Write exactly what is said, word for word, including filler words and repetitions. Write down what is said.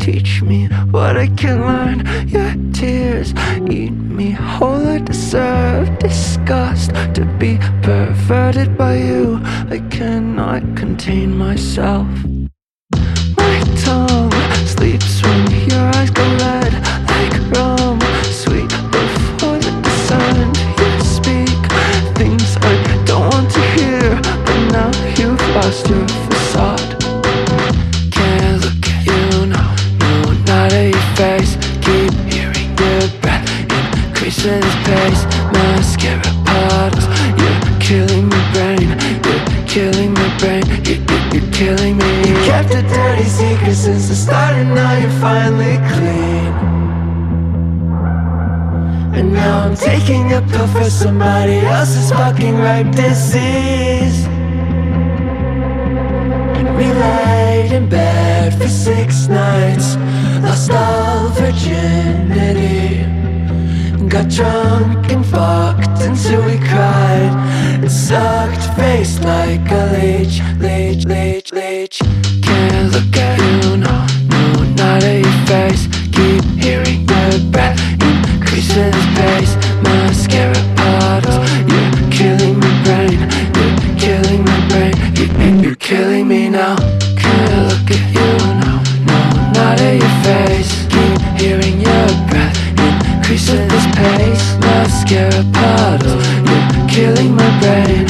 teach me what I can learn. Your tears eat me whole. I deserve disgust to be perverted by you. I cannot contain myself. My tongue sleeps when your eyes go red, like rum, sweet before the descent. You speak things I don't want to hear, but now you've lost your facade. Can't look at you, no, no, not at your face. Keep hearing your breath increasing its pace. Mascara puddles, you're killing my brain. You're killing my brain, you, you, you're killing me. You kept a dirty secret since the start, and now you're finally clean. And now I'm taking a pill for somebody else's fucking ripe disease. And we laid in bed for six nights, lost all virginity, got drunk and fucked until we cried, and sucked face like a leech, leech, leech, leech. Can't look at you, no, no, not at your face. Keep hearing your breath increasing its pace. Mascara puddles, you're killing my brain. You're killing my brain, you, you, you're killing me now. Can't look at you, no, no, not at your face. Keep hearing your breath increasing its pace. Mascara puddles, you're killing my brain.